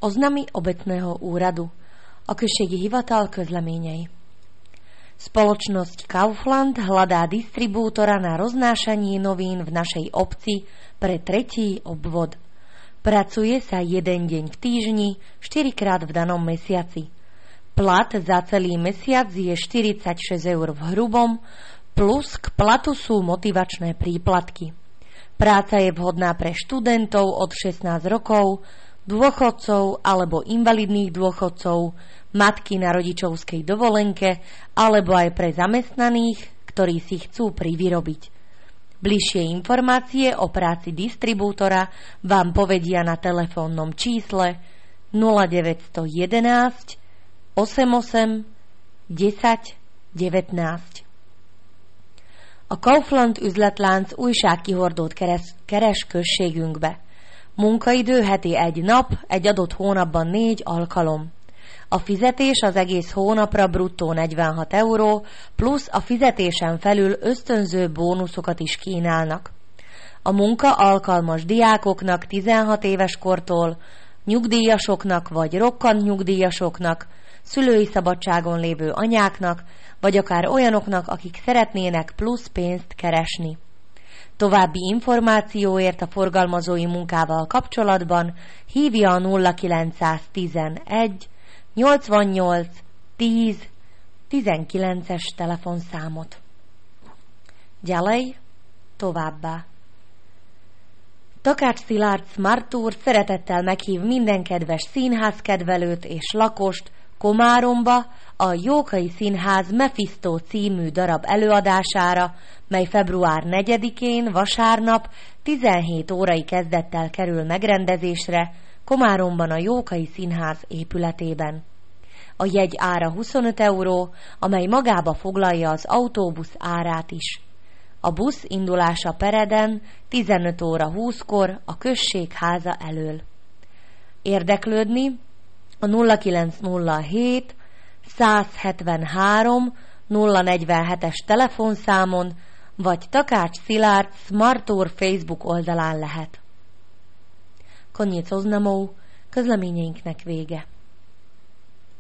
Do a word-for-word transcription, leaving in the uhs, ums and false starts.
Oznamy obecného úradu. A községi hivatal közleményei. Spoločnosť Kaufland hľadá distribútora na roznášanie novín v našej obci pre tretí obvod. Pracuje sa jeden deň v týždni, štyrikrát v danom mesiaci. Plat za celý mesiac je štyridsaťšesť eur v hrubom, plus k platu sú motivačné príplatky. Práca je vhodná pre študentov od šestnásť rokov, dôchodcov alebo invalidných dôchodcov, matky na rodičovskej dovolenke alebo aj pre zamestnaných, ktorí si chcú privyrobiť. Bližšie informácie o práci distribútora vám povedia na telefónnom čísle nula deväť jedna jedna osem osem desať devätnásť. A Kaufland üzletlánc újságkihordót keres, keres községünkbe. Munkaidő heti egy nap, egy adott hónapban négy alkalom. A fizetés az egész hónapra bruttó negyvenhat euró, plusz a fizetésen felül ösztönző bónuszokat is kínálnak. A munka alkalmas diákoknak tizenhat éves kortól, nyugdíjasoknak vagy rokkant nyugdíjasoknak, szülői szabadságon lévő anyáknak, vagy akár olyanoknak, akik szeretnének plusz pénzt keresni. További információért a forgalmazói munkával kapcsolatban hívja a nulla kilencszáztizenegy nyolcvannyolc tíz tizenkilences telefonszámot. Ďalej, továbbá. Takács Szilárd Smart Tour szeretettel meghív minden kedves színházkedvelőt és lakost Komáromba a Jókai Színház Mephisto című darab előadására, mely február negyedikén vasárnap tizenhét órai kezdettel kerül megrendezésre Komáromban a Jókai Színház épületében. A jegy ára huszonöt euró, amely magába foglalja az autóbusz árát is. A busz indulása Pereden tizenöt óra húszkor a község háza elől. Érdeklődni a nulla kilencszázhét százhetvenhárom nulla negyvenhetes telefonszámon vagy Takács Szilárd Smart Tour Facebook oldalán lehet. Koniec oznamov, közleményeinknek vége.